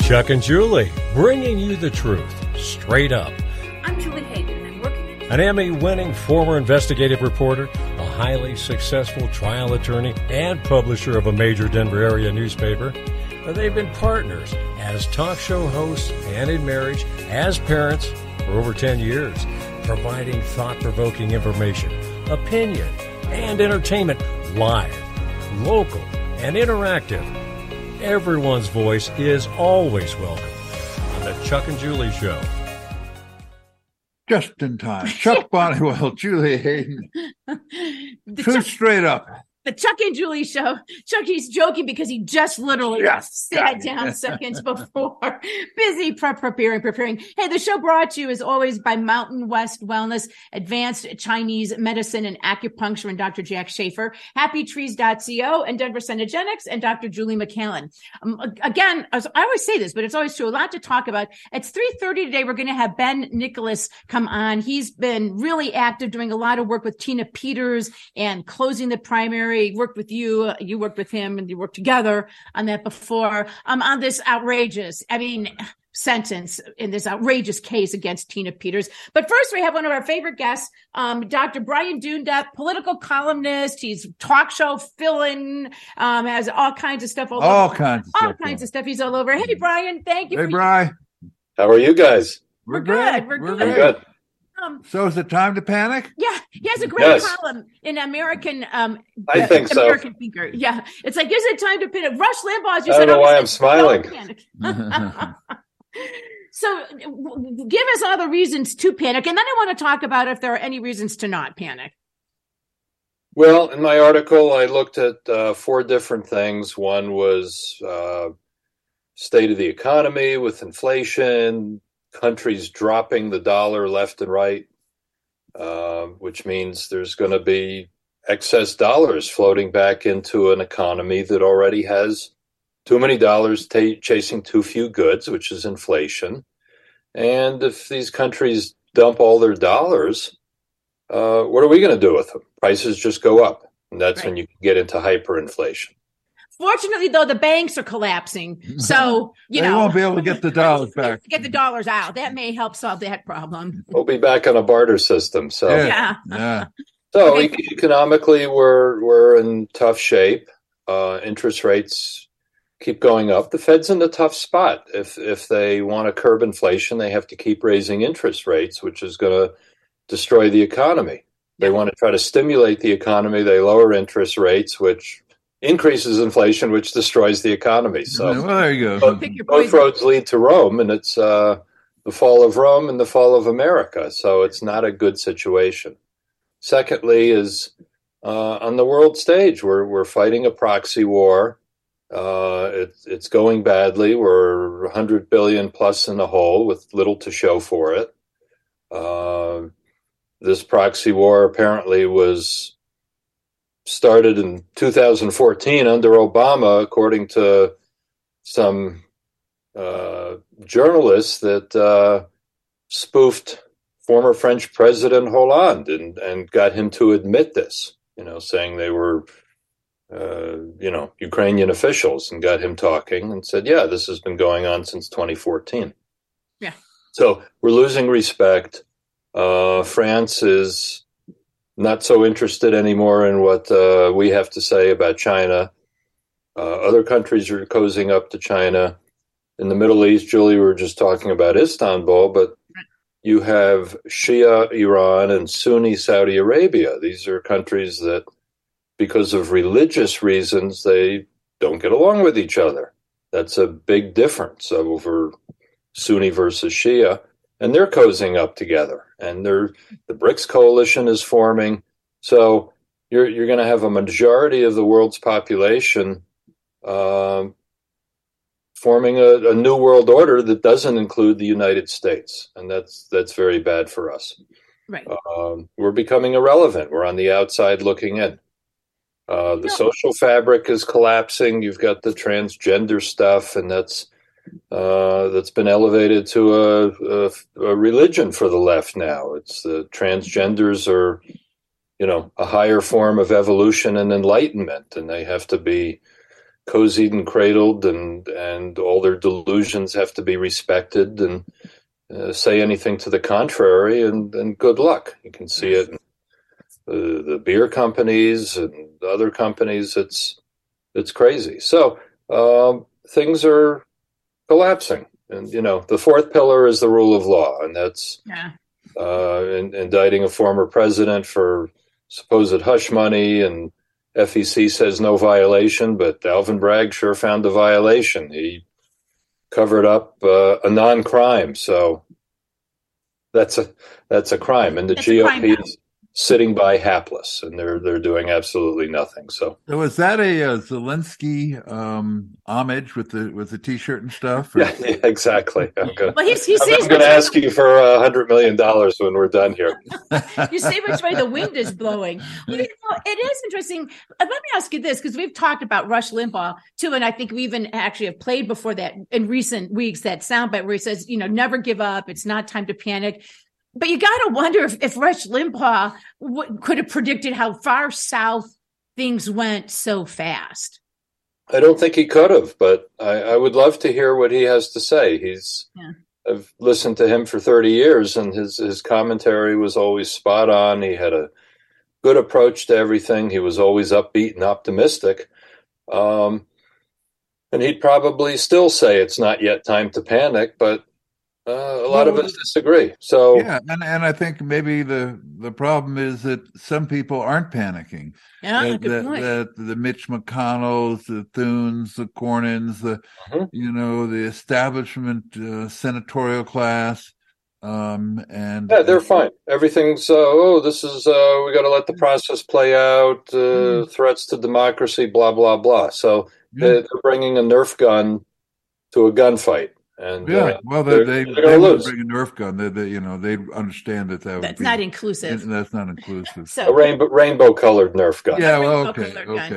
Chuck and Julie, bringing you the truth, straight up. I'm Julie Hayden, and I'm working at An Emmy-winning former investigative reporter, a highly successful trial attorney, and publisher of a major Denver area newspaper. They've been partners as talk show hosts and in marriage, as parents for over 10 years, providing thought-provoking information, opinion, and entertainment live, local, and interactive. Everyone's voice is always welcome on the Chuck and Julie Show. Just in time. Chuck Bonniwell, Julie Hayden. Truth straight up. the Chuck and Julie Show. Chuck, he's joking because he just literally sat down seconds before. Busy preparing. Hey, the show brought to you as always by Mountain West Wellness, Advanced Chinese Medicine and Acupuncture, and Dr. Jack Schaefer, HappyTrees.co, and Denver Cenegenics, and Dr. Julie McCallan. Again, I always say this, but it's always true. A lot to talk about. It's 3:30 today. We're going to have Ben Nicholas come on. He's been really active, doing a lot of work with Tina Peters and closing the primary. He worked with you. You worked with him, and you worked together on that before. On this outrageous, sentence in this outrageous case against Tina Peters. But first, we have one of our favorite guests, Dr. Brian Dunlap, political columnist. He's talk show fill-in, has all kinds of stuff. All kinds of stuff. He's all over. Hey, Brian, thank you. Hey, Brian. How are you guys? We're good. We're good. So is it time to panic? Yeah, he has a great column in American. I think so. American Thinker. Yeah, it's like, is it time to panic? Rush Limbaugh. I don't know why I'm smiling. So, give us all the reasons to panic, and then I want to talk about if there are any reasons to not panic. Well, in my article, I looked at 4 different things. One was state of the economy with inflation, countries dropping the dollar left and right, which means there's going to be excess dollars floating back into an economy that already has too many dollars chasing too few goods, which is inflation. And if these countries dump all their dollars, what are we going to do with them? Prices just go up. And that's when you can get into hyperinflation. Fortunately, though, the banks are collapsing. So, they won't be able to get the dollars back. Get the dollars out. That may help solve that problem. We'll be back on a barter system. So, yeah. So economically, we're in tough shape. Interest rates keep going up. The Fed's in a tough spot. If they want to curb inflation, they have to keep raising interest rates, which is going to destroy the economy. They want to try to stimulate the economy. They lower interest rates, which increases inflation, which destroys the economy. So well, there you go. Both roads lead to Rome, and it's the fall of Rome and the fall of America. So it's not a good situation. Secondly is on the world stage, we're fighting a proxy war. It's going badly. We're 100 billion plus in the hole with little to show for it. This proxy war apparently was started in 2014 under Obama, according to some journalists that spoofed former French President Hollande and got him to admit this, saying they were Ukrainian officials, and got him talking and said, yeah, this has been going on since 2014. Yeah. So we're losing respect. France is not so interested anymore in what we have to say about China. Other countries are cozying up to China. In the Middle East, Julie, we were just talking about Istanbul, but you have Shia Iran and Sunni Saudi Arabia. These are countries that, because of religious reasons, they don't get along with each other. That's a big difference over Sunni versus Shia. And they're cozying up together. And the BRICS coalition is forming. So you're going to have a majority of the world's population forming a new world order that doesn't include the United States. And that's very bad for us. Right. We're becoming irrelevant. We're on the outside looking in. The social fabric is collapsing. You've got the transgender stuff, and that's been elevated to a religion for the left now. It's the transgenders are, a higher form of evolution and enlightenment, and they have to be cozied and cradled, and all their delusions have to be respected, and say anything to the contrary, and good luck. You can see it in the beer companies and other companies. It's crazy. So things are collapsing. And, the fourth pillar is the rule of law, and that's indicting a former president for supposed hush money, and FEC says no violation, but Alvin Bragg sure found a violation. He covered up a non-crime, so that's a crime, and the GOP is sitting by hapless, and they're doing absolutely nothing. So was that a Zelensky homage with the T-shirt and stuff? Or? Yeah, exactly. I'm going to ask you for $100 million when we're done here. You see which way the wind is blowing. Well, it is interesting. Let me ask you this, because we've talked about Rush Limbaugh too, and I think we even actually have played before that in recent weeks, that soundbite where he says, never give up. It's not time to panic. But you got to wonder if Rush Limbaugh could have predicted how far south things went so fast. I don't think he could have, but I would love to hear what he has to say. I've listened to him for 30 years, and his commentary was always spot on. He had a good approach to everything. He was always upbeat and optimistic. And he'd probably still say it's not yet time to panic, but a lot of us disagree. So and I think maybe the problem is that some people aren't panicking. Yeah, good point. That the Mitch McConnells, the Thunes, the Cornyn's, the establishment senatorial class, and they're fine. Everything's this is we got to let the process play out. Threats to democracy, blah blah blah. So they're bringing a Nerf gun to a gunfight. And they're going to lose. Bring a Nerf gun. They understand that that's not inclusive. That's not inclusive. So, a rainbow colored Nerf gun. Yeah, well, okay.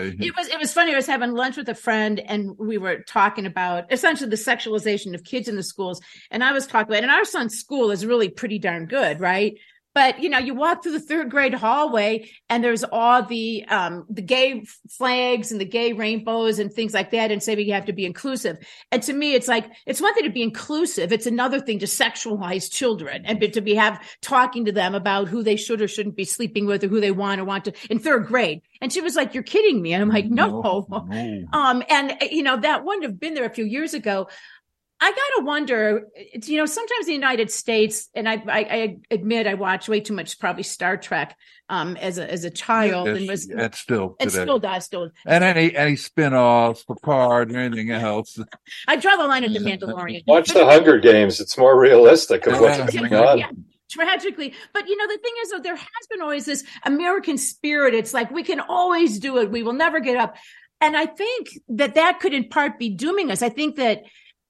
It was funny. I was having lunch with a friend, and we were talking about essentially the sexualization of kids in the schools. And I was talking about, and our son's school is really pretty darn good, right? But, you walk through the third grade hallway, and there's all the gay flags and the gay rainbows and things like that, and say we have to be inclusive. And to me, it's like, it's one thing to be inclusive. It's another thing to sexualize children and to talking to them about who they should or shouldn't be sleeping with, or who they want to in third grade. And she was like, "You're kidding me." And I'm like, no. And, that wouldn't have been there a few years ago. I got to wonder, sometimes the United States, and I admit I watched way too much probably Star Trek as a child, and still does. And any spin-offs, Picard, and anything else. I draw the line at The Mandalorian. Watch the Hunger Games. It's more realistic of what's going on. Yeah. Tragically. But, the thing is, though, there has been always this American spirit. It's like, we can always do it. We will never get up. And I think that could in part be dooming us. I think that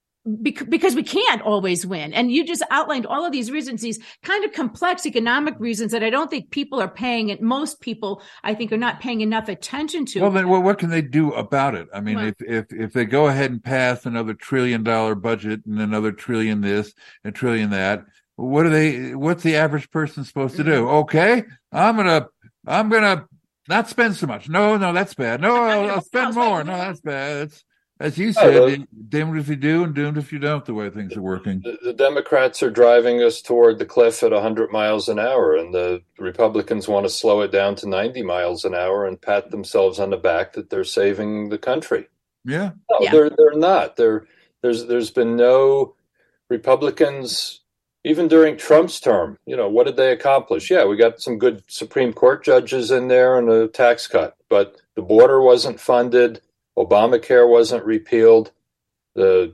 because we can't always win. And you just outlined all of these reasons, these kind of complex economic reasons that I don't think people are paying it. Most people, I think, are not paying enough attention to. Well, then what can they do about it? I mean, if they go ahead and pass another $1 trillion budget and another trillion this and trillion that, what's the average person supposed to do? Okay, I'm gonna not spend so much. No, that's bad. No, I'll spend more. No, that's bad. As you said, damned if you do and doomed if you don't, the way things are working. The Democrats are driving us toward the cliff at 100 miles an hour, and the Republicans want to slow it down to 90 miles an hour and pat themselves on the back that they're saving the country. Yeah. No, they're not. There's been no Republicans, even during Trump's term. What did they accomplish? Yeah, we got some good Supreme Court judges in there and a tax cut, but the border wasn't funded. Obamacare wasn't repealed. The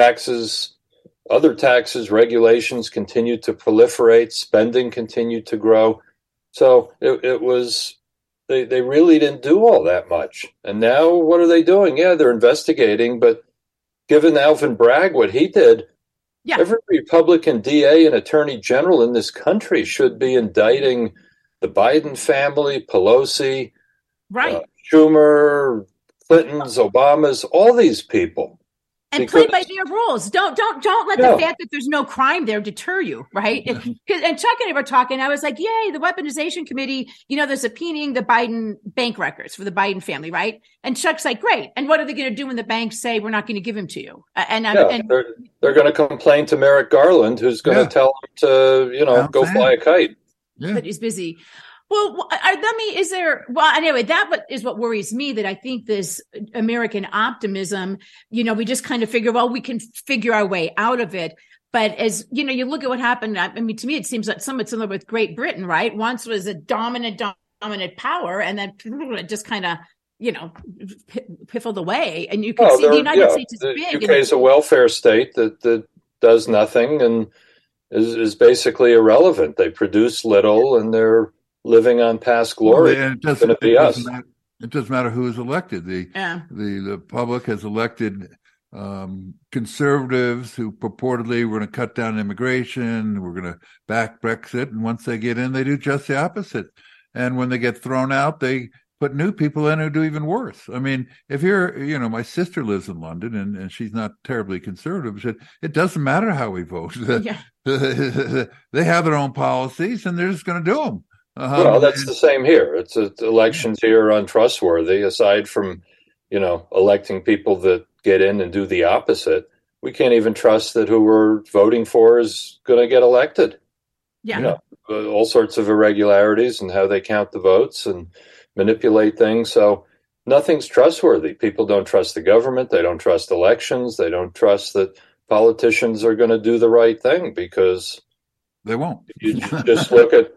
other taxes, regulations continued to proliferate. Spending continued to grow. So it was, they really didn't do all that much. And now what are they doing? Yeah, they're investigating. But given Alvin Bragg, what he did, every Republican DA and attorney general in this country should be indicting the Biden family, Pelosi, right, Schumer, Clinton's, Obama's, all these people. And play by their rules. Don't let the fact that there's no crime there deter you, right? And Chuck and I were talking. I was like, "Yay, the weaponization committee! They're subpoenaing the Biden bank records for the Biden family, right?" And Chuck's like, "Great. And what are they going to do when the banks say we're not going to give them to you?" And they're going to complain to Merrick Garland, who's going to tell them to go fly a kite. Yeah. But he's busy. Well, anyway, that is what worries me, that I think this American optimism, we just kind of figure, well, we can figure our way out of it. But as, you look at what happened, I mean, to me, it seems like somewhat similar with Great Britain, right? Once was a dominant power, and then it just kind of, piffled away. And you can see the United States is big. The UK is a welfare state that does nothing and is basically irrelevant. They produce little, and they're living on past glory. It doesn't matter who is elected. The public has elected conservatives who purportedly were going to cut down immigration, we're going to back Brexit, and once they get in, they do just the opposite. And when they get thrown out, they put new people in who do even worse. I mean, if you're, my sister lives in London, and she's not terribly conservative. She said, it doesn't matter how we vote. They have their own policies, and they're just going to do them. Well, that's the same here. It's elections here are untrustworthy. Aside from, electing people that get in and do the opposite, we can't even trust that who we're voting for is going to get elected. Yeah, all sorts of irregularities in how they count the votes and manipulate things. So nothing's trustworthy. People don't trust the government. They don't trust elections. They don't trust that politicians are going to do the right thing, because they won't. You just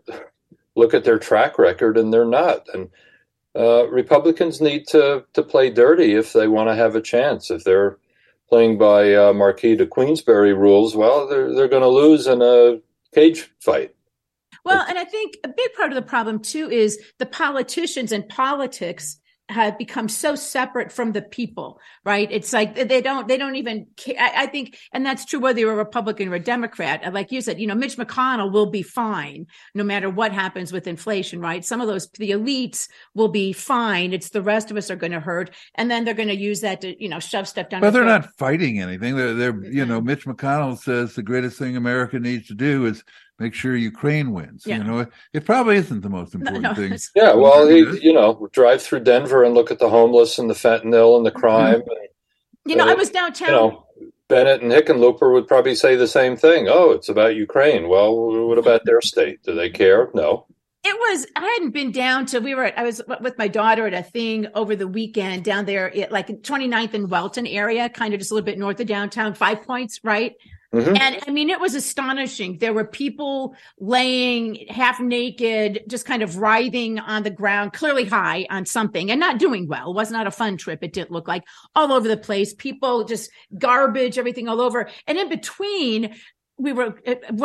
look at their track record, and they're not. And Republicans need to play dirty if they want to have a chance. If they're playing by Marquis de Queensberry rules, well, they're going to lose in a cage fight. Well, and I think a big part of the problem too is the politicians and politics have become so separate from the people, right? It's like they don't even care. I think, and that's true whether you're a Republican or a Democrat. Like you said, Mitch McConnell will be fine no matter what happens with inflation, right? Some of the elites will be fine. It's the rest of us are going to hurt. And then they're going to use that to, shove stuff down. But they're not fighting anything. They're Mitch McConnell says the greatest thing America needs to do is make sure Ukraine wins. Yeah. It probably isn't the most important thing. Yeah, well, drive through Denver and look at the homeless and the fentanyl and the crime. And, I was downtown. Bennett and Hickenlooper would probably say the same thing. Oh, it's about Ukraine. Well, what about their state? Do they care? No. I hadn't been down to, I was with my daughter at a thing over the weekend down there at like 29th and Welton area, kind of just a little bit north of downtown, 5 Points, right? Mm-hmm. And I mean, it was astonishing. There were people laying half naked, just kind of writhing on the ground, clearly high on something and not doing well. It was not a fun trip. It didn't look like, all over the place. People just garbage, everything all over. And in between, we were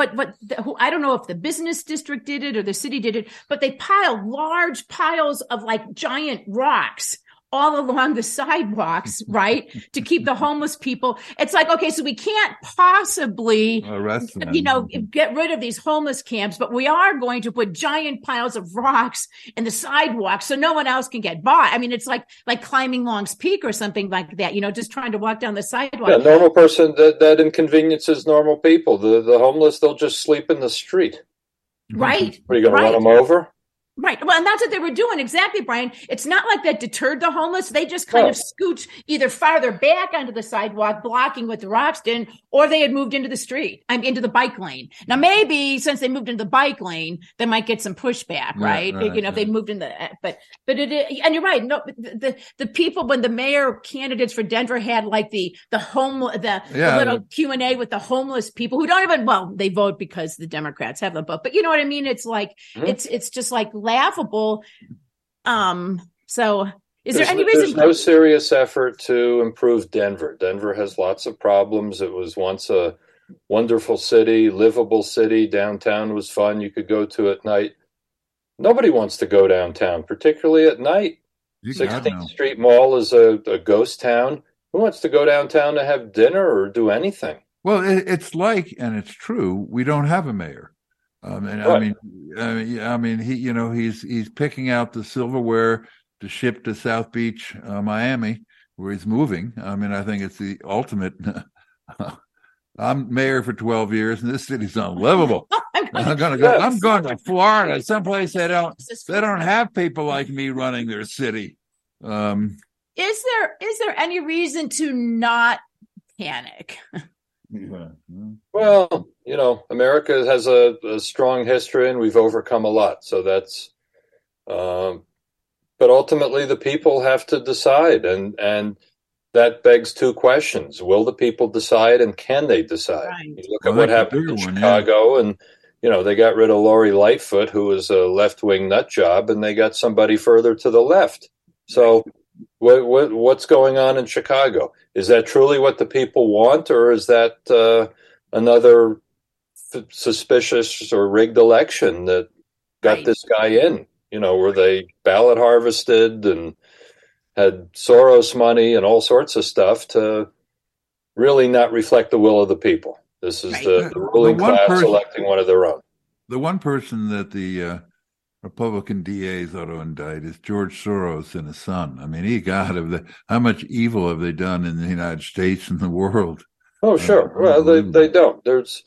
I don't know if the business district did it or the city did it, but they piled large piles of like giant rocks all along the sidewalks, right? To keep the homeless people. It's like, okay, so we can't possibly, arrest them. Get rid of these homeless camps, but we are going to put giant piles of rocks in the sidewalk so no one else can get by. I mean, it's like climbing Long's Peak or something like that, just trying to walk down the sidewalk. Yeah, normal person, that inconveniences normal people. The homeless, they'll just sleep in the street. Right. Are you going to run them over? Right. Well, and that's what they were doing. Exactly, Brian. It's not like that deterred the homeless. They just kind of scooched either farther back onto the sidewalk, blocking what the rocks did, or they had moved into the street, into the bike lane. Now, maybe since they moved into the bike lane, they might get some pushback, right? If they moved in but and you're right. No, the people, when the mayor candidates for Denver had like the little Q&A with the homeless people who don't even, they vote because the Democrats have the vote, but you know what I mean? It's like, it's just like laughable. So is there any reason? There's no serious effort to improve Denver. Denver has lots of problems. It was once a wonderful city, livable city. Downtown was fun. You could go to at night. Nobody wants to go downtown, particularly at night. 16th Street Mall is a ghost town. Who wants to go downtown to have dinner or do anything? Well, it's like, and it's true, we don't have a mayor. Right. I mean, he's picking out the silverware to ship to South Beach, Miami, where he's moving. I mean, I think it's the ultimate. I'm mayor for 12 years, and this city's unlivable. I'm going to Florida, someplace they don't have people like me running their city. Is there any reason to not panic? Well, America has a strong history, and we've overcome a lot. So that's, but ultimately the people have to decide, and that begs two questions: will the people decide, and can they decide? Right. You look at what happened in Chicago, and they got rid of Lori Lightfoot, who was a left-wing nut job, and they got somebody further to the left. So what's going on in Chicago? Is that truly what the people want, or is that another suspicious or rigged election that got this guy in? Where they ballot harvested and had Soros money and all sorts of stuff to really not reflect the will of the people. This is the ruling class electing one of their own. The one person that the Republican DAs ought to indict is George Soros and his son. I mean, how much evil have they done in the United States and the world? Oh, sure. Well, they don't.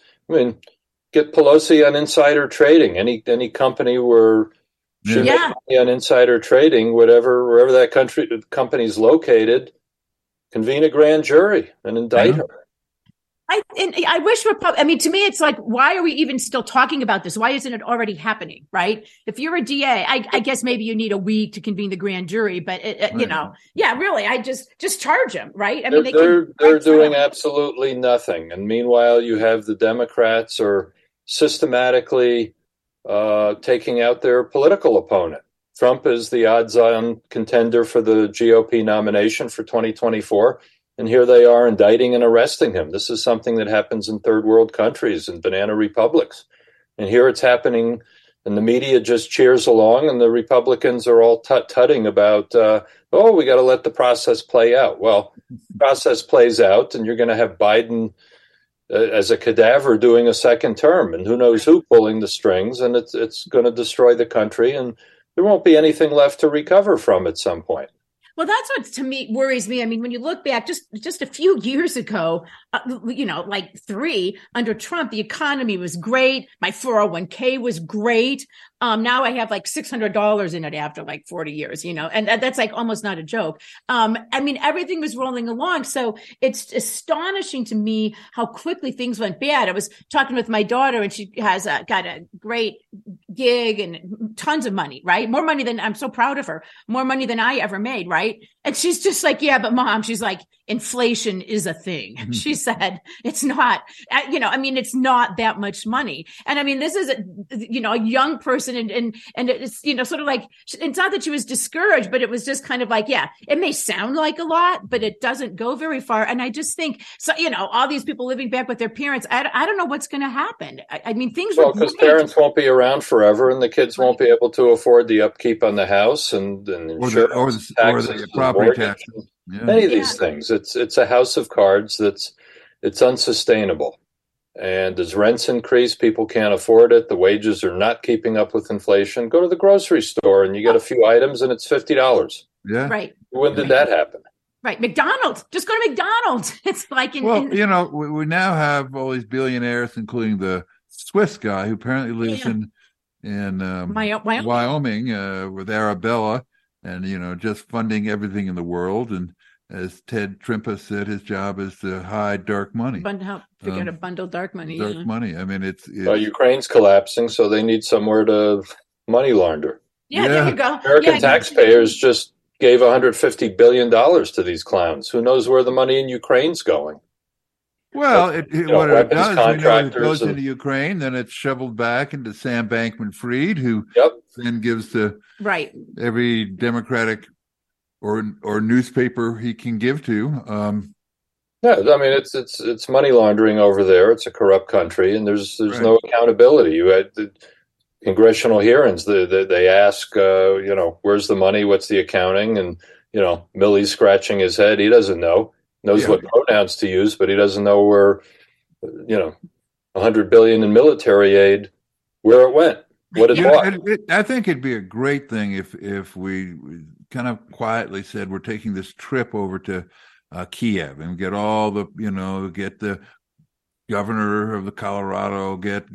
Get Pelosi on insider trading. Any company where she makes money on insider trading, wherever that company's located, convene a grand jury and indict her. I wish to me, it's like, why are we even still talking about this? Why isn't it already happening? Right? If you're a DA, I guess maybe you need a week to convene the grand jury, but really, I just charge them, right? I mean, they're doing absolutely nothing. And meanwhile, you have the Democrats are systematically taking out their political opponent. Trump is the odds-on contender for the GOP nomination for 2024. And here they are indicting and arresting him. This is something that happens in third world countries and banana republics. And here it's happening, and the media just cheers along, and the Republicans are all tut-tutting about, we got to let the process play out. Well, the process plays out, and you're going to have Biden as a cadaver doing a second term, and who knows who pulling the strings, and it's going to destroy the country, and there won't be anything left to recover from at some point. Well, that's what to me worries me. I mean, when you look back just a few years ago, like 3 under Trump, the economy was great. My 401k was great. Now I have like $600 in it after like 40 years, and that's like almost not a joke. I mean, everything was rolling along. So it's astonishing to me how quickly things went bad. I was talking with my daughter, and she has got a great gig and tons of money, right? More money than, I'm so proud of her, more money than I ever made, right? And she's just like, yeah, but Mom, she's like, inflation is a thing. Mm-hmm. She said, it's not, it's not that much money. And I mean, this is a young person, and it's, sort of like, it's not that she was discouraged, but it was just kind of like, yeah, it may sound like a lot, but it doesn't go very far. And I just think, so, all these people living back with their parents, I don't know what's going to happen. I mean, things because parents won't be around forever, and the kids won't be able to afford the upkeep on the house and insurance, or the property taxes. Yeah. Any of these things. It's a house of cards it's unsustainable. And as rents increase, people can't afford it. The wages are not keeping up with inflation. Go to the grocery store and you get a few items and it's $50. Yeah. Right. When did that happen? Right. McDonald's. Just go to McDonald's. It's like we now have all these billionaires, including the Swiss guy who apparently lives in Wyoming with Arabella, and just funding everything in the world. And as Ted Trimpa said, his job is to hide dark money. Figure out to bundle dark money. Dark money. I mean, it's Ukraine's collapsing, so they need somewhere to money launder. Yeah, there you go. American taxpayers just gave $150 billion to these clowns. Who knows where the money in Ukraine's going? Well, what it does, it goes into Ukraine, then it's shoveled back into Sam Bankman-Fried, who then gives to every Democratic or newspaper he can give to. I mean, it's money laundering over there. It's a corrupt country, and there's no accountability. You had the congressional hearings. They ask, where's the money? What's the accounting? And Milley's scratching his head. He doesn't know. Knows what pronouns to use, but he doesn't know where, $100 billion in military aid, where it went, what it bought. I think it'd be a great thing if we kind of quietly said, we're taking this trip over to Kiev and get all the, get the governor of the Colorado, get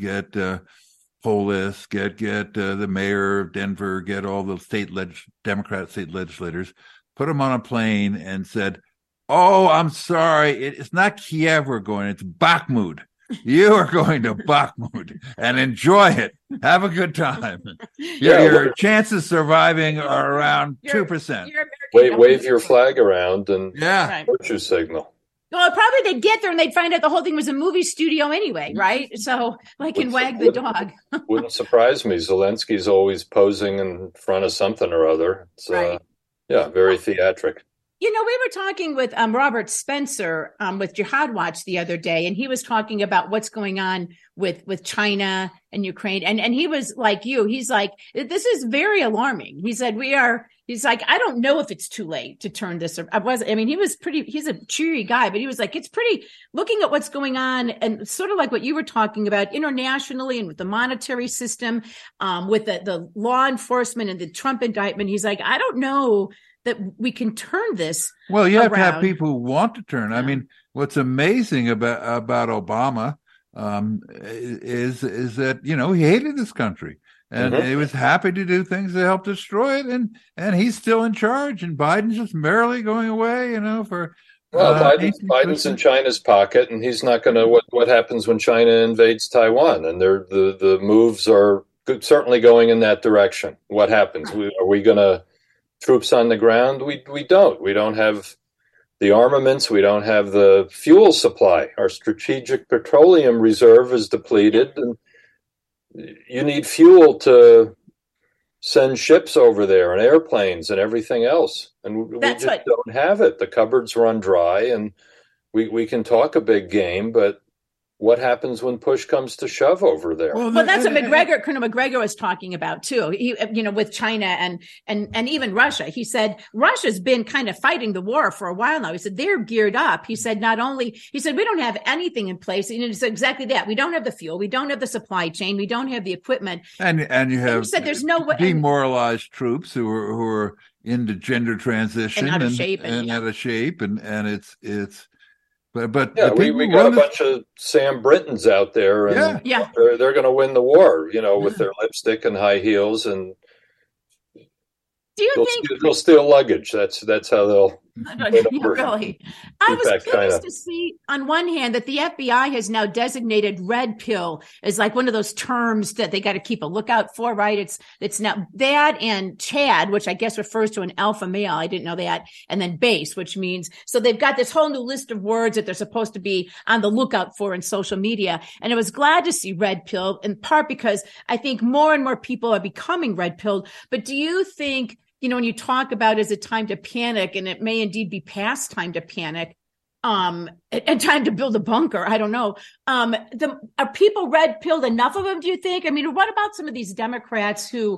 Polis, get the mayor of Denver, get all the Democrat state legislators, put them on a plane and said, oh, I'm sorry, it's not Kiev we're going, it's Bakhmut. You are going to Bakhmut and enjoy it. Have a good time. Your chances of surviving are around 2%. Wave your flag around and right. virtue signal. Well, probably they'd get there and they'd find out the whole thing was a movie studio anyway, right? So, in Wag the Dog. Wouldn't surprise me. Zelensky's always posing in front of something or other. It's, right. Very theatric. We were talking with Robert Spencer with Jihad Watch the other day, and he was talking about what's going on with China and Ukraine. And he was like you. He's like, this is very alarming. He said, he's like, I don't know if it's too late to turn this. He's a cheery guy, but he was like, it's pretty, looking at what's going on and sort of like what you were talking about internationally and with the monetary system, with the law enforcement and the Trump indictment. He's like, I don't know that we can turn this. Well, you have around. to have people who want to turn. Yeah. I mean, what's amazing about Obama is that, he hated this country and he was happy to do things to help destroy it. And he's still in charge, and Biden's just merrily going away, for. Well, Biden's in China's pocket, and he's not going to. What happens when China invades Taiwan? And the moves are certainly going in that direction. What happens? Are we going to troops on the ground? We don't. We don't have the armaments. We don't have the fuel supply. Our strategic petroleum reserve is depleted, and you need fuel to send ships over there and airplanes and everything else. And we just don't have it. The cupboards run dry, and we can talk a big game, but what happens when push comes to shove over there? Well, that's what Colonel McGregor was talking about too. He, with China and even Russia. He said Russia's been kind of fighting the war for a while now. He said they're geared up. He said we don't have anything in place. And it's exactly that. We don't have the fuel. We don't have the supply chain. We don't have the equipment. And you have he said there's no way, demoralized troops who are into gender transition and out of shape and it's. But we got a bunch of Sam Britons out there, and they're going to win the war, with their lipstick and high heels, and do you think they'll steal luggage? That's how they'll. Really, I was curious to see on one hand that the FBI has now designated red pill as like one of those terms that they got to keep a lookout for, right? It's now that and Chad, which I guess refers to an alpha male. I didn't know that. And then base, which means, so they've got this whole new list of words that they're supposed to be on the lookout for in social media. And I was glad to see red pill, in part because I think more and more people are becoming red pilled. But do you think, when you talk about is it time to panic, and it may indeed be past time to panic, and time to build a bunker, I don't know. Are people red pilled, enough of them, do you think? I mean, what about some of these Democrats who,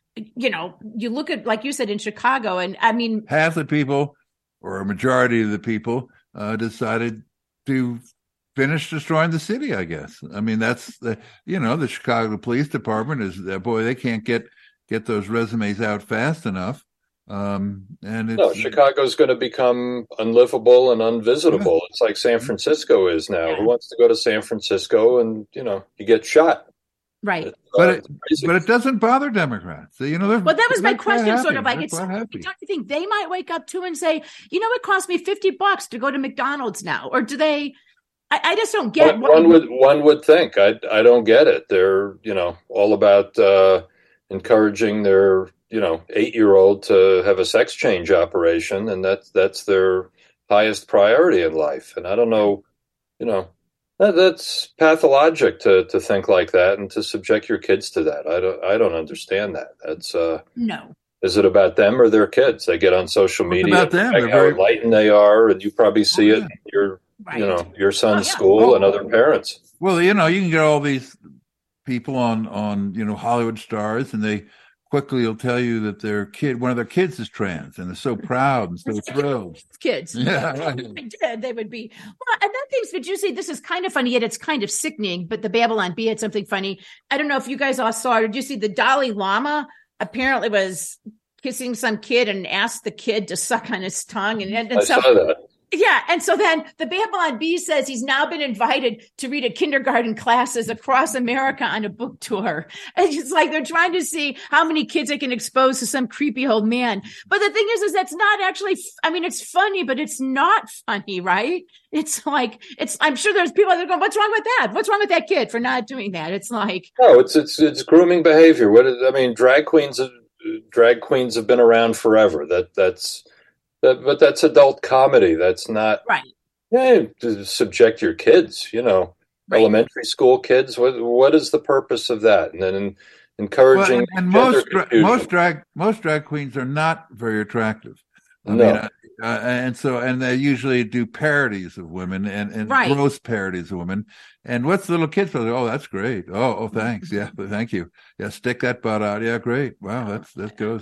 you look at, like you said, in Chicago, and I mean, half the people or a majority of the people decided to finish destroying the city, I guess. I mean, that's the Chicago Police Department is, they can't get those resumes out fast enough. Chicago's going to become unlivable and unvisitable. Yeah. It's like San Francisco is now. Yeah. Who wants to go to San Francisco and, you get shot? Right. But it doesn't bother Democrats. Well, that was my question, sort of like, don't you think they might wake up too and say, it cost me $50 to go to McDonald's now? Or do they, I just don't get one would think. I don't get it. They're, all about, encouraging their 8-year-old to have a sex change operation, and that's their highest priority in life. And I don't know, that's pathologic to think like that and to subject your kids to that. I don't understand that. That's no. Is it about them or their kids? They get on social media, about them. How enlightened they are, and you probably see it in your your son's school and other parents. Well, you can get all these people on Hollywood stars, and they quickly will tell you that one of their kids is trans, and they're so proud and so thrilled. Kids. Yeah, right. They would be. Well, and that things, but you see, this is kind of funny, yet it's kind of sickening, but the Babylon Bee had something funny. I don't know if you guys all saw it. Did you see the Dalai Lama apparently was kissing some kid and asked the kid to suck on his tongue. And I saw that. Yeah. And so then the Babylon Bee says he's now been invited to read at kindergarten classes across America on a book tour. And it's like they're trying to see how many kids they can expose to some creepy old man. But the thing is that's not actually, I mean, it's funny, but it's not funny, right? It's like, I'm sure there's people that are going, what's wrong with that? What's wrong with that kid for not doing that? It's like, no, it's grooming behavior. Drag queens have been around forever. But that's adult comedy. That's not right. Yeah, to subject your kids, right. Elementary school kids. What is the purpose of that? And then encouraging. Well, and most drag queens are not very attractive. I mean, and they usually do parodies of women and gross parodies of women. And what's the little kid for? Oh, that's great. Oh, thanks. Yeah, thank you. Yeah, stick that butt out. Yeah, great. Wow, that goes.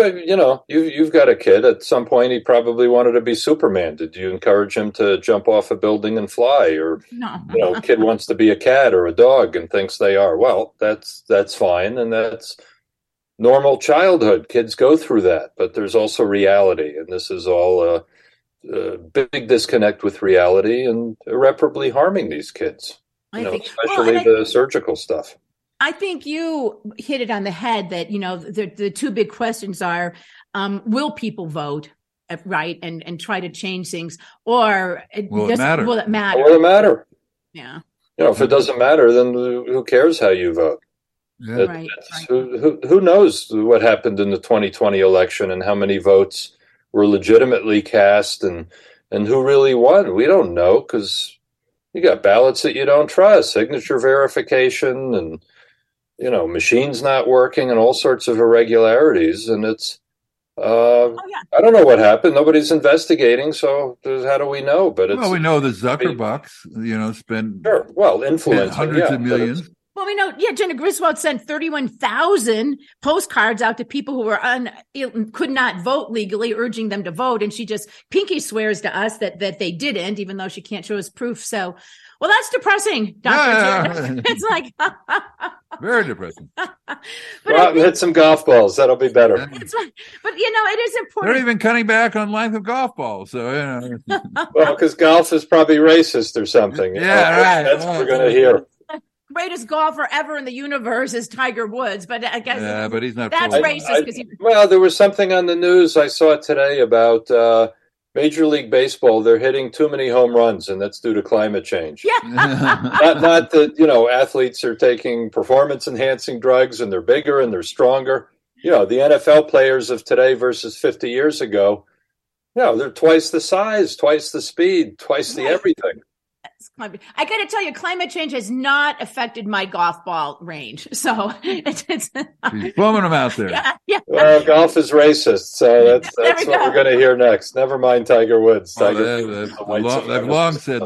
You've got a kid. At some point, he probably wanted to be Superman. Did you encourage him to jump off a building and fly? Or no. Kid wants to be a cat or a dog and thinks they are. Well, that's fine, and that's normal childhood. Kids go through that, but there's also reality, and this is all a big disconnect with reality and irreparably harming these kids. Especially the surgical stuff. I think you hit it on the head that, the two big questions are, will people vote, right, and try to change things, or will it matter? Will it matter? Will it matter? Yeah. If it doesn't matter, then who cares how you vote? Yeah. Right. Who knows what happened in the 2020 election and how many votes were legitimately cast and who really won? We don't know because you got ballots that you don't trust, signature verification, and machines not working, and all sorts of irregularities. And it's I don't know what happened. Nobody's investigating, so how do we know? But we know the Zuckerbucks, spend influencing hundreds of millions. Well, we know, Jenna Griswold sent 31,000 postcards out to people who were could not vote legally, urging them to vote. And she just pinky swears to us that they didn't, even though she can't show us proof. So, well, that's depressing, Dr. It's like very depressing. Hit some golf balls. That'll be better. But it is important. They're even cutting back on length of golf balls. So, well, because golf is probably racist or something. Right. That's what we're going to hear. Greatest golfer ever in the universe is Tiger Woods, but I guess but he's not. That's racist. There was something on the news I saw today about Major League Baseball. They're hitting too many home runs, and that's due to climate change. Yeah, not that athletes are taking performance-enhancing drugs and they're bigger and they're stronger. The NFL players of today versus 50 years ago, they're twice the size, twice the speed, twice the everything. I got to tell you, climate change has not affected my golf ball range. So it's He's bumming them out there. Yeah. Well, golf is racist, so that's what we're going to hear next. Never mind Tiger Woods. They've long said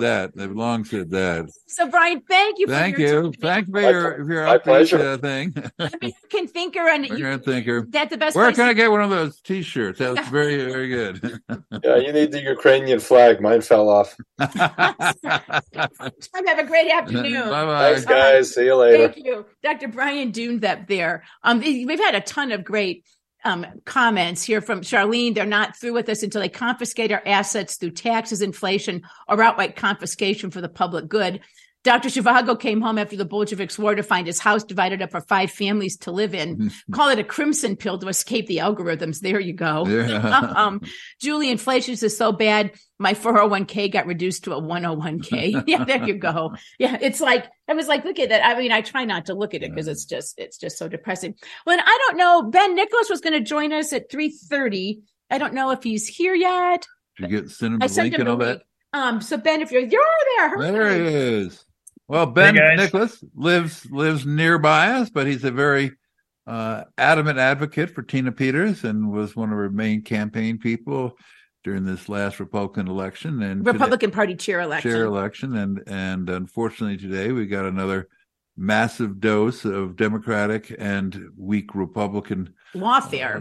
that. So, Brian, thank you. Thank you for your my pleasure. Thing. American Thinker and Thinker. That's the best. Where can I get one of those T-shirts? That was very, very good. Yeah, you need the Ukrainian flag. Mine fell off. Have a great afternoon. Bye-bye. Thanks, guys. See you later. Thank you, Dr. Brian Dunlap there. We've had a ton of great comments here from Charlene. They're not through with us until they confiscate our assets through taxes, inflation, or outright confiscation for the public good. Dr. Zhivago came home after the Bolsheviks' war to find his house divided up for 5 families to live in. Call it a crimson pill to escape the algorithms. There you go. Yeah. Julie, inflation is so bad, my 401k got reduced to a 101k. Yeah, there you go. Yeah, it's like, I was like, look at that. I mean, I try not to look at it because it's just so depressing. Well, and I don't know, Ben Nicholas was going to join us at 3:30. I don't know if he's here yet. Did you send him the link and all that? So Ben, if you're there. There he is. Well, Ben Nicholas lives nearby us, but he's a very adamant advocate for Tina Peters and was one of her main campaign people during this last Republican election and Republican Party chair election. And unfortunately today we got another massive dose of Democratic and weak Republican lawfare,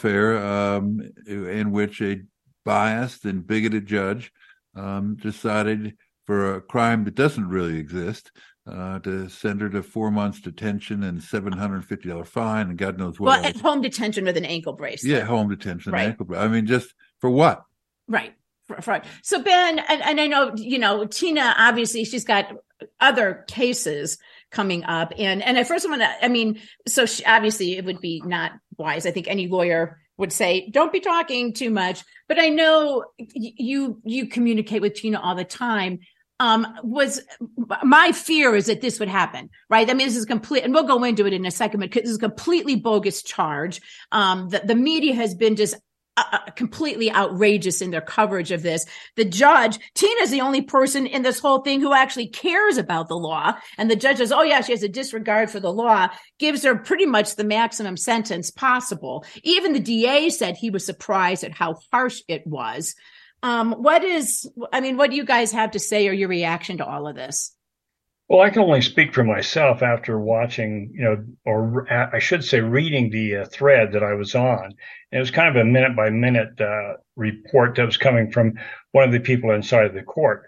in which a biased and bigoted judge decided for a crime that doesn't really exist, to send her to 4 months detention and $750 fine and God knows what. Well, else. at home detention with an ankle bracelet. Yeah, home detention, right. Ankle bracelet. I mean, just for what? Right. So Ben, and I know, Tina, obviously she's got other cases coming up. And I first want to, so obviously it would be not wise. I think any lawyer would say, don't be talking too much. But I know you communicate with Tina all the time. Was my fear is that this would happen, right? This is complete, and we'll go into it in a second, but this is a completely bogus charge. The media has been just completely outrageous in their coverage of this. The judge, Tina's the only person in this whole thing who actually cares about the law. And the judge says, oh yeah, she has a disregard for the law, gives her pretty much the maximum sentence possible. Even the DA said he was surprised at how harsh it was. What do you guys have to say or your reaction to all of this? Well, I can only speak for myself after watching, or I should say reading the thread that I was on. And it was kind of a minute by minute report that was coming from one of the people inside of the court.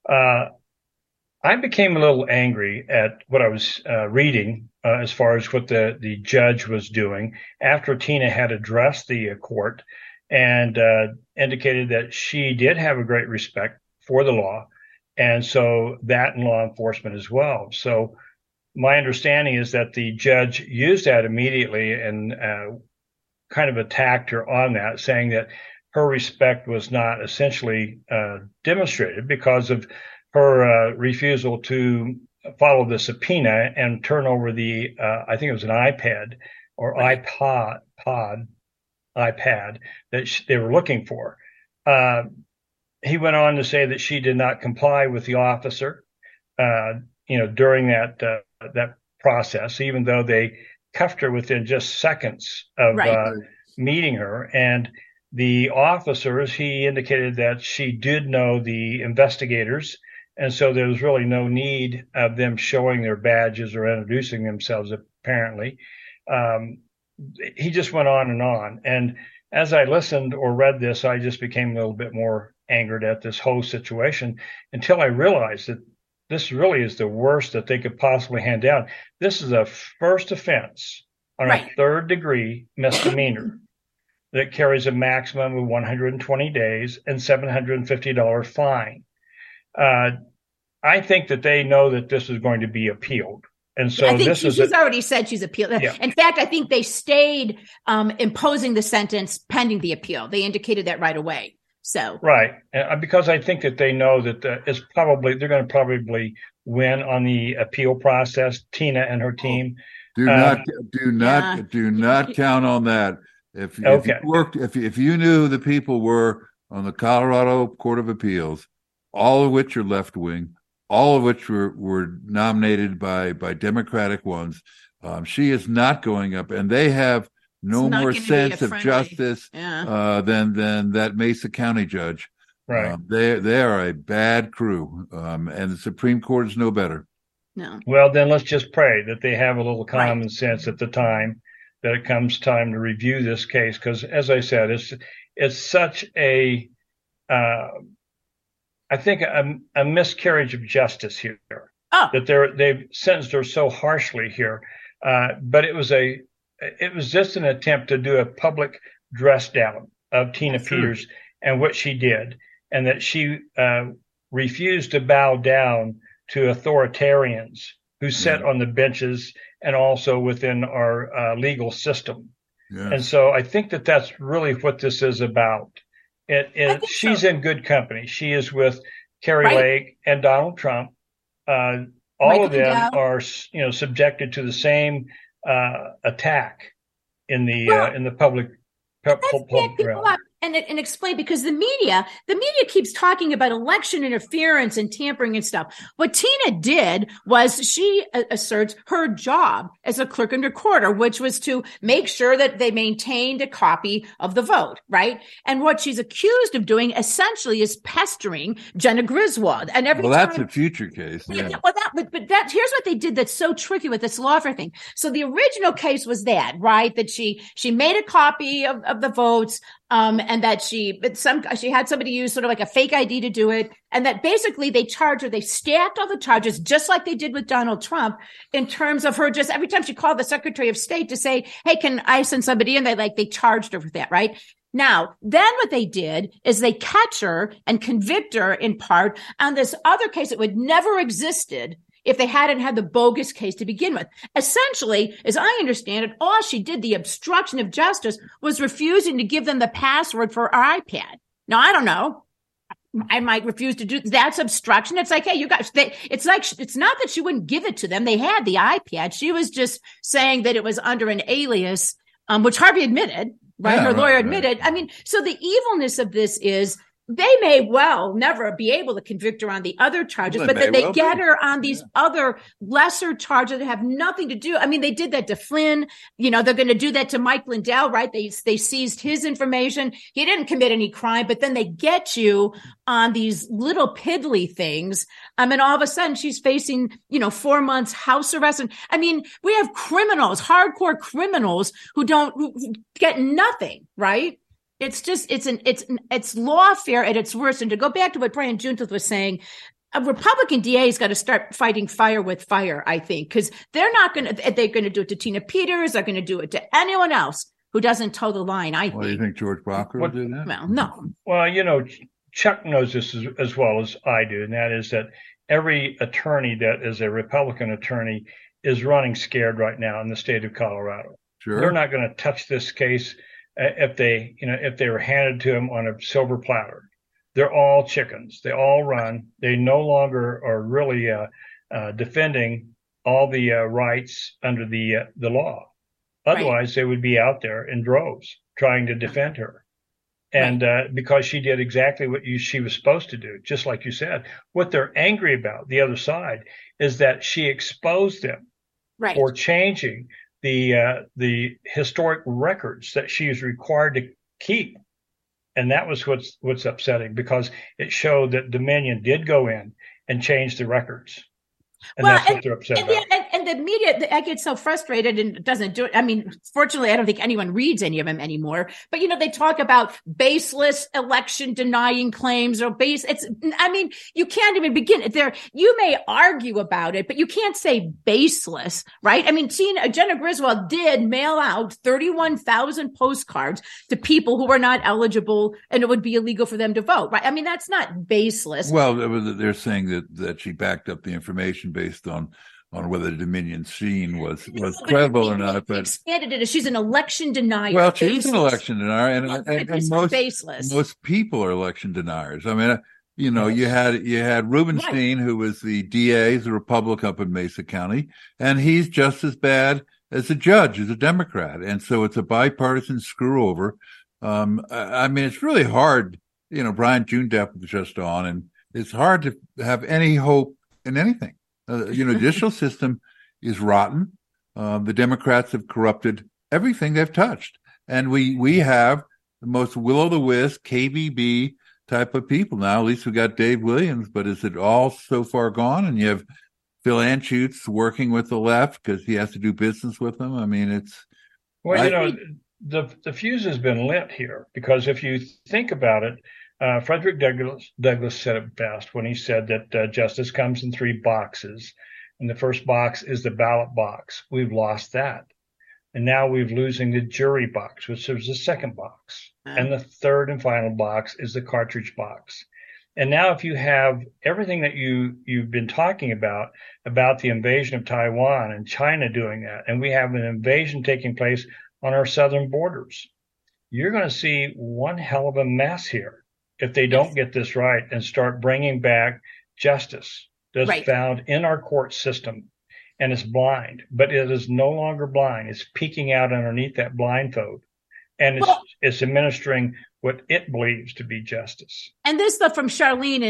I became a little angry at what I was reading as far as what the judge was doing after Tina had addressed the court and indicated that she did have a great respect for the law. And so that in law enforcement as well. So my understanding is that the judge used that immediately and kind of attacked her on that, saying that her respect was not essentially demonstrated because of her refusal to follow the subpoena and turn over the, I think it was an iPad or iPad that they were looking for. He went on to say that she did not comply with the officer, during that process, even though they cuffed her within just seconds of meeting her. And the officers, he indicated that she did know the investigators, and so there was really no need of them showing their badges or introducing themselves, apparently. He just went on and on. And as I listened or read this, I just became a little bit more angered at this whole situation until I realized that this really is the worst that they could possibly hand down. This is a first offense on a third degree misdemeanor that carries a maximum of 120 days and $750 fine. I think that they know that this is going to be appealed. And so I think she's already said she's appealed. Yeah. In fact, I think they stayed imposing the sentence pending the appeal. They indicated that right away. So right, because I think that they know that they're going to probably win on the appeal process. Tina and her team. Do not count on that. If you knew the people were on the Colorado Court of Appeals, all of which are left wing, all of which were nominated by Democratic ones, she is not going up, and they have no more sense of justice than that Mesa County judge. Right. They are a bad crew, and the Supreme Court is no better. No. Well, then let's just pray that they have a little common sense at the time that it comes time to review this case, because, as I said, it's such a I think a miscarriage of justice here. That they've sentenced her so harshly here, but it was just an attempt to do a public dress down of Tina Peters and what she did, and that she refused to bow down to authoritarians who sit on the benches and also within our legal system. Yeah. And so I think that that's really what this is about. She's in good company. She is with Carrie Lake and Donald Trump. All Michael of them are, subjected to the same attack in the public realm. And explain, because the media keeps talking about election interference and tampering and stuff. What Tina did was she asserts her job as a clerk and recorder, which was to make sure that they maintained a copy of the vote, right? And what she's accused of doing essentially is pestering Jenna Griswold. And that's a future case. Yeah. Well, but here's what they did that's so tricky with this lawfare thing. So the original case was that, right? That she made a copy of the votes, and that she had somebody use sort of like a fake ID to do it. And that basically they charged her, they stacked all the charges just like they did with Donald Trump in terms of her just every time she called the Secretary of State to say, hey, can I send somebody in? They charged her for that, right? Now, then what they did is they catch her and convict her in part on this other case that would never existed if they hadn't had the bogus case to begin with. Essentially, as I understand it, all she did, the obstruction of justice, was refusing to give them the password for her iPad. Now, I don't know. I might refuse to do that's obstruction. It's like, hey, you guys, it's not that she wouldn't give it to them. They had the iPad. She was just saying that it was under an alias, which Harvey admitted. Right. Her lawyer admitted. Right. I mean, so the evilness of this is they may well never be able to convict her on the other charges, but then they get her on these other lesser charges that have nothing to do. I mean, they did that to Flynn. They're going to do that to Mike Lindell, right? They seized his information. He didn't commit any crime, but then they get you on these little piddly things. And all of a sudden she's facing, 4 months house arrest. And I mean, we have criminals, hardcore criminals who get nothing, right? It's just, it's lawfare at its worst. And to go back to what Brian Juntos was saying, a Republican DA has got to start fighting fire with fire, I think, because they're going to do it to Tina Peters. They're going to do it to anyone else who doesn't toe the line, I think. Well, you think George Blocker will do that? Well, no. Well, Chuck knows this as well as I do, and that is that every attorney that is a Republican attorney is running scared right now in the state of Colorado. Sure. They're not going to touch this case if they were handed to them on a silver platter. They're all chickens. They all run. They no longer are really defending all the rights under the law. Otherwise, right. They would be out there in droves trying to defend her. And because she did exactly what she was supposed to do, just like you said. What they're angry about, the other side, is that she exposed them for changing the historic records that she is required to keep. And that was what's upsetting, because it showed that Dominion did go in and change the records. And that's what they're upset about. And the media, I get so frustrated and doesn't do it. I mean, fortunately, I don't think anyone reads any of them anymore. But, they talk about baseless election denying claims or you can't even begin there. You may argue about it, but you can't say baseless, right? I mean, Jenna Griswold did mail out 31,000 postcards to people who were not eligible and it would be illegal for them to vote, right? I mean, that's not baseless. Well, they're saying that she backed up the information based on whether Dominion Sheen was credible or not. But expanded it as she's an election denier. Well, she's an election denier, and most people are election deniers. I mean, you had Rubenstein, who was the DA, the Republican up in Mesa County, and he's just as bad as a judge, as a Democrat, and so it's a bipartisan screw over. I mean, it's really hard. Brian Jundepp was just on, and it's hard to have any hope in anything. Judicial system is rotten. The Democrats have corrupted everything they've touched. And we have the most will-o'-the-wisp, KBB type of people now. At least we got Dave Williams, but is it all so far gone? And you have Phil Anschutz working with the left because he has to do business with them. I mean, it's... Well, the fuse has been lit here, because if you think about it, Frederick Douglass said it best when he said that justice comes in 3 boxes, and the first box is the ballot box. We've lost that. And now we're losing the jury box, which is the second box. And the third and final box is the cartridge box. And now if you have everything that you've been talking about the invasion of Taiwan and China doing that, and we have an invasion taking place on our southern borders, you're going to see one hell of a mess here if they don't get this right and start bringing back justice that's found in our court system. And it's blind, but it is no longer blind. It's peeking out underneath that blindfold. And it's administering what it believes to be justice. And this stuff from Charlene,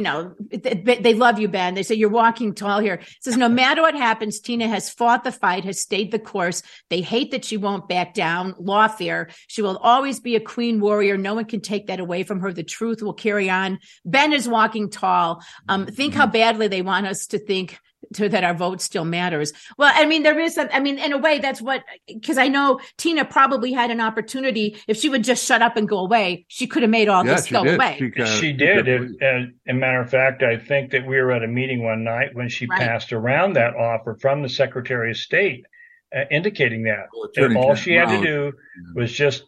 and, they love you, Ben. They say you're walking tall here. It says, no matter what happens, Tina has fought the fight, has stayed the course. They hate that she won't back down. Lawfare. She will always be a queen warrior. No one can take that away from her. The truth will carry on. Ben is walking tall. Think how badly they want us to think that our vote still matters. Well, I mean, there is in a way, that's what, because I know Tina probably had an opportunity. If she would just shut up and go away, she could have made all this go away. She did. As a matter of fact, I think that we were at a meeting one night when she passed around that offer from the Secretary of State, indicating that all she had to do was just,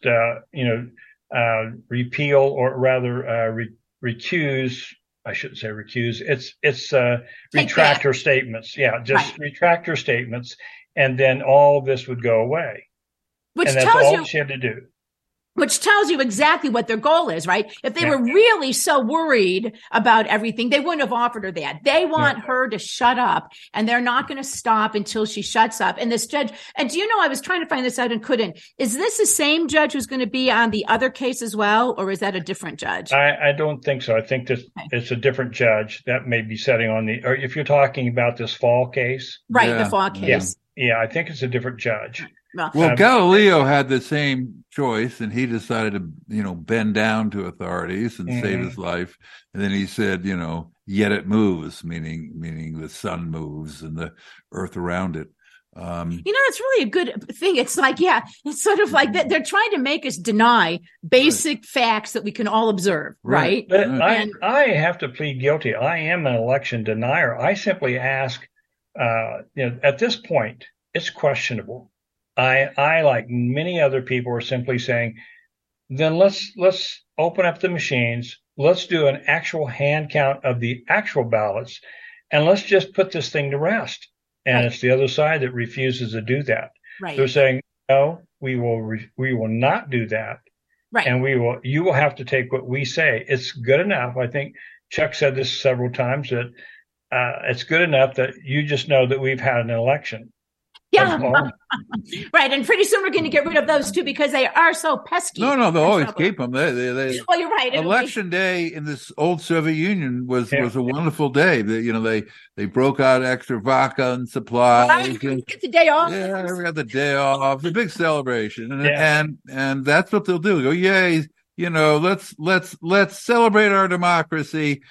repeal, or rather recuse. I shouldn't say recuse. It's retract her statements. Yeah, just retract her statements, and then all this would go away. And that's all she had to do. Which tells you exactly what their goal is, right? If they were really so worried about everything, they wouldn't have offered her that. They want her to shut up, and they're not going to stop until she shuts up. And this judge, and do you know, I was trying to find this out and couldn't. Is this the same judge who's going to be on the other case as well, or is that a different judge? I don't think so. I think it's a different judge that may be setting on or if you're talking about this fall case. Right, the fall case. Yeah, I think it's a different judge. Well, Galileo had the same choice, and he decided to, bend down to authorities and save his life. And then he said, yet it moves, meaning the sun moves and the earth around it. It's really a good thing. It's like, it's sort of like that. They're trying to make us deny basic facts that we can all observe, right? But I have to plead guilty. I am an election denier. I simply ask, at this point, it's questionable. I, like many other people, are simply saying, then let's open up the machines. Let's do an actual hand count of the actual ballots, and let's just put this thing to rest. And it's the other side that refuses to do that. Right. They're saying, no, we will not do that. Right. And you will have to take what we say. It's good enough. I think Chuck said this several times, that it's good enough that you just know that we've had an election. Yeah, right. And pretty soon we're going to get rid of those too, because they are so pesky. No, they'll always keep them. Well, you're right. Election day in this old Soviet Union was a wonderful day. They broke out extra vodka and supplies. Right. Get the day off. Yeah, we got the day off. The big celebration, and that's what they'll do. Go, yay! Let's celebrate our democracy.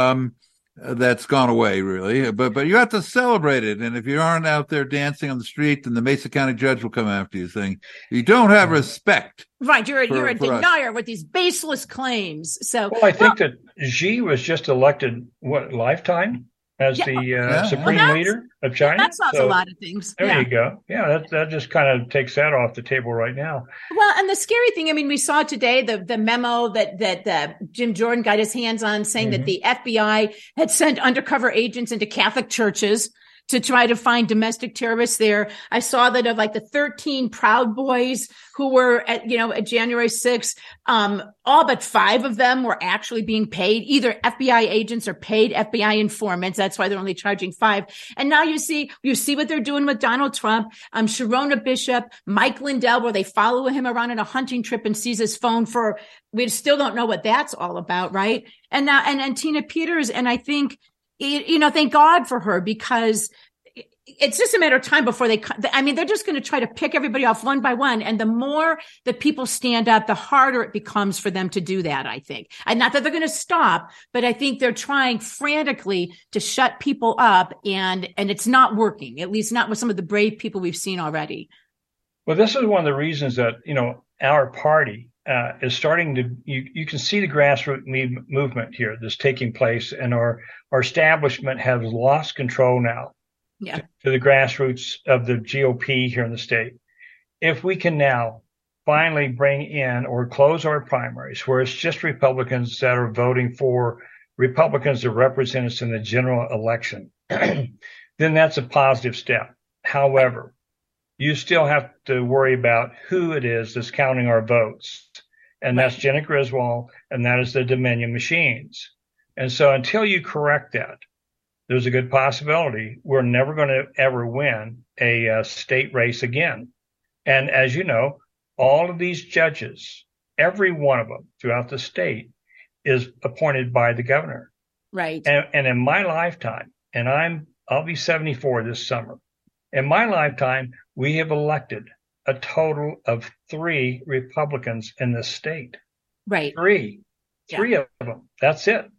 That's gone away, really. But you have to celebrate it. And if you aren't out there dancing on the street, then the Mesa County judge will come after you, saying you don't have respect. Right, you're a denier with these baseless claims. So, I think that Xi was just elected lifetime as the supreme leader of China. That solves a lot of things. There you go. Yeah, that just kind of takes that off the table right now. Well, and the scary thing, we saw today the memo that Jim Jordan got his hands on, saying that the FBI had sent undercover agents into Catholic churches to try to find domestic terrorists there. I saw that of like the 13 Proud Boys who were at January 6th, all but 5 of them were actually being paid, either FBI agents or paid FBI informants. That's why they're only charging 5. And now you see what they're doing with Donald Trump, Sharona Bishop, Mike Lindell, where they follow him around on a hunting trip and seize his phone we still don't know what that's all about. Right. And now, and Tina Peters. And I think, thank God for her, because it's just a matter of time before they're just going to try to pick everybody off one by one. And the more that people stand up, the harder it becomes for them to do that, I think. And not that they're going to stop, but I think they're trying frantically to shut people up, and it's not working, at least not with some of the brave people we've seen already. Well, this is one of the reasons that, our party is starting to, you can see the grassroots movement here that's taking place, and our establishment has lost control now. To the grassroots of the GOP here in the state. If we can now finally bring in or close our primaries, where it's just Republicans that are voting for Republicans to represent us in the general election, then that's a positive step. However, you still have to worry about who it is that's counting our votes. And that's Jenna Griswold, and that is the Dominion machines. And so until you correct that, there's a good possibility we're never going to ever win a state race again. And as you know, all of these judges, every one of them throughout the state, is appointed by the governor. Right. And in my lifetime, and I'll be 74 this summer. In my lifetime, we have elected a total of 3 Republicans in the state. Right. 3 of them. That's it.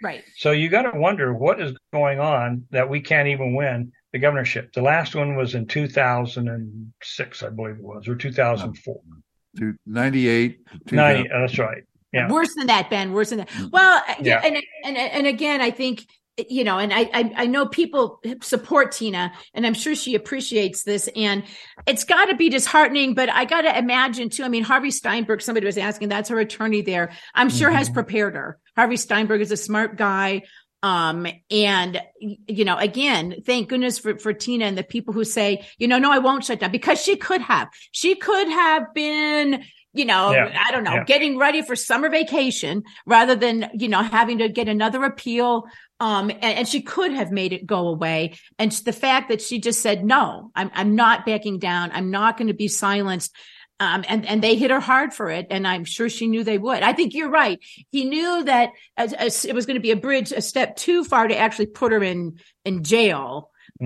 Right. So you got to wonder what is going on that we can't even win the governorship. The last one was in 2006, I believe it was, or 2004. 98. 90. That's right. Yeah. Worse than that, Ben. Worse than that. Well, Yeah. And again, I think, you know, and I know people support Tina, and I'm sure she appreciates this, and it's got to be disheartening, but I got to imagine too. I mean, Harvey Steinberg, somebody was asking, that's her attorney there, I'm sure has prepared her. Harvey Steinberg is a smart guy. And, you know, again, thank goodness for Tina and the people who say, you know, no, I won't shut down, because she could have been, you know, I don't know, getting ready for summer vacation rather than, you know, having to get another appeal. And she could have made it go away. And the fact that she just said, no, I'm not backing down. I'm not going to be silenced. And they hit her hard for it. And I'm sure she knew they would. I think you're right. He knew that it was going to be a step too far to actually put her in jail.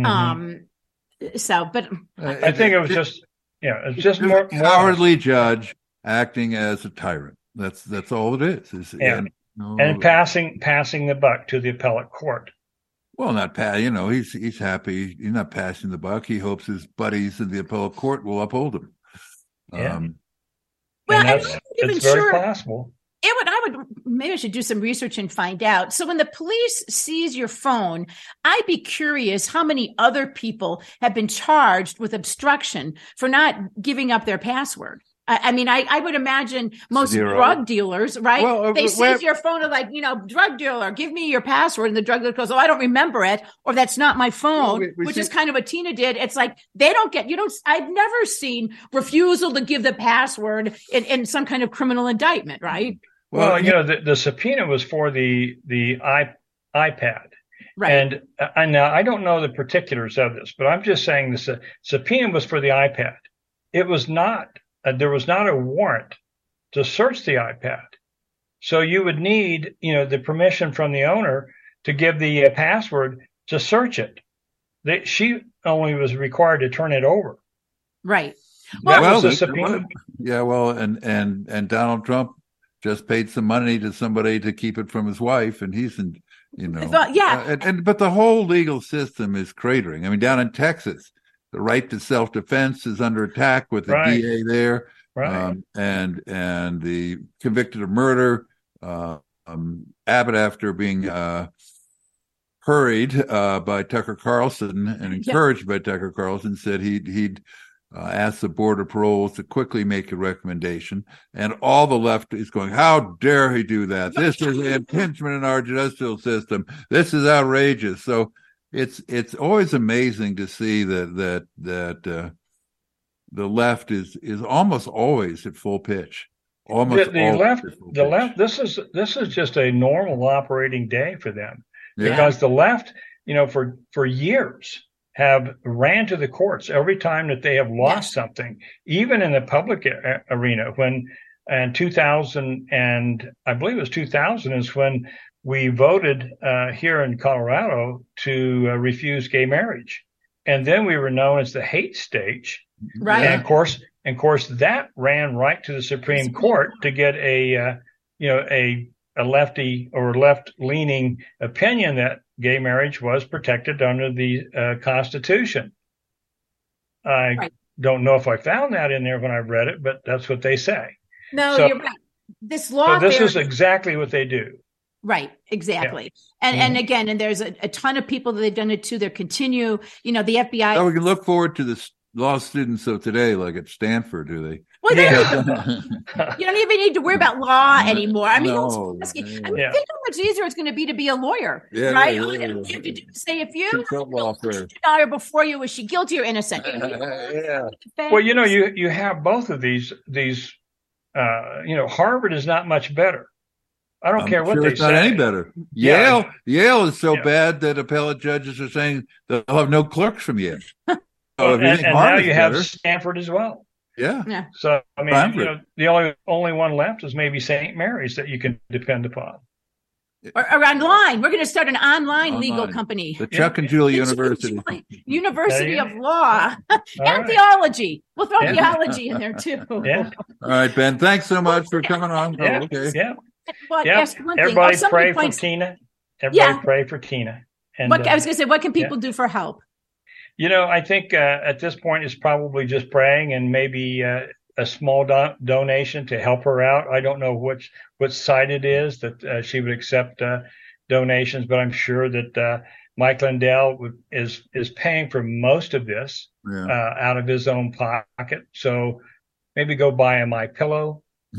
So, but I think it was just, it's just more cowardly judge acting as a tyrant. That's all it is. And passing the buck to the appellate court. Well, he's happy. He's not passing the buck. He hopes his buddies in the appellate court will uphold him. Well, it's very possible. Maybe I should do some research and find out. So when the police seize your phone, I'd be curious how many other people have been charged with obstruction for not giving up their password. I mean, I would imagine most drug dealers, right? Well, they seize your phone and like, drug dealer, give me your password. And the drug dealer goes, oh, I don't remember it. Or that's not my phone, which is kind of what Tina did. It's like, I've never seen refusal to give the password in some kind of criminal indictment, right? Well, the subpoena was for the iPad. Right. And now I don't know the particulars of this, but I'm just saying the subpoena was for the iPad. It was not. There was not a warrant to search the iPad. So you would need, the permission from the owner to give the password to search it. She only was required to turn it over. Right. That was the subpoena. Yeah. Well, and Donald Trump just paid some money to somebody to keep it from his wife, and he's in, but the whole legal system is cratering. I mean, down in Texas, the right to self-defense is under attack with the DA there, and the convicted of murder. Abbott, after being hurried by Tucker Carlson and encouraged by Tucker Carlson, said he'd ask the Board of Parole to quickly make a recommendation. And all the left is going, how dare he do that? This is an impingement in our judicial system. This is outrageous. So it's always amazing to see that the left is almost always at full pitch. The left. This is just a normal operating day for them, because the left, for years have ran to the courts every time that they have lost something, even in the public arena. When in 2000, and I believe it was 2000, is when we voted here in Colorado to refuse gay marriage. And then we were known as the hate state. Right. And of course, that ran right to the Supreme Court to get a lefty or left-leaning opinion that gay marriage was protected under the Constitution. I don't know if I found that in there when I read it, but that's what they say. No, you're right. This law. So this is exactly what they do. Right, exactly. Yeah. And again, and there's a ton of people that they've done it to. They continue, the FBI. So we can look forward to the law students of today, like at Stanford, do they? Well, you don't even need to worry about law anymore. I mean, think how much easier it's going to be to be a lawyer, right? All you have to do is say, if you know before you, was she guilty or innocent? Well, you have both of these. Harvard is not much better. I don't care what they say. It's not any better. Yale is so bad that appellate judges are saying they'll have no clerks from Yale. And now you have Stanford as well. Yeah. So I mean, the only one left is maybe St. Mary's that you can depend upon. Or online. We're going to start an online legal company. The Chuck and Julie University. University of Law and theology. We'll throw theology in there too. Yeah. All right, Ben. Thanks so much for coming on. Yeah. Okay. Yeah. Well, ask one Everybody thing. pray for Tina. everybody pray for Tina. And I was going to say, what can people do for help? I think at this point it's probably just praying and maybe a small donation to help her out. I don't know what site it is that she would accept donations, but I'm sure that Mike Lindell is paying for most of this out of his own pocket. So maybe go buy a MyPillow,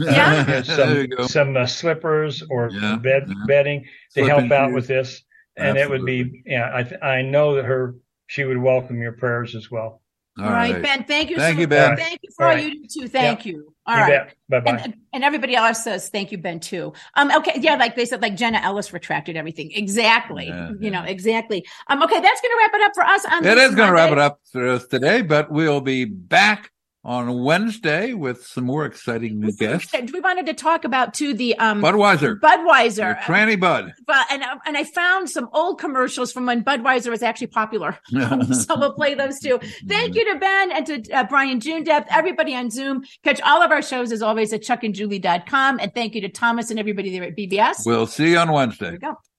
some slippers or bedding to help out with this. And Absolutely. It would be, I know that she would welcome your prayers as well. All right, Ben. Thank you. Thank you, Ben. Thank you for all you do too. Thank you. All right. Bye-bye. And everybody else says thank you, Ben, too. Okay. Yeah. Like they said, like Jenna Ellis retracted everything. Exactly. Exactly. Okay. That's going to wrap it up for us. It is going to wrap it up for us today, but we'll be back on Wednesday with some more exciting new guests. We wanted to talk about too the Budweiser, Tranny Bud. And I found some old commercials from when Budweiser was actually popular, so we'll play those too. Thank you to Ben and to Brian Junedepth, everybody on Zoom. Catch all of our shows as always at chuckandjulie.com, and thank you to Thomas and everybody there at BBS. We'll see you on Wednesday. There we go.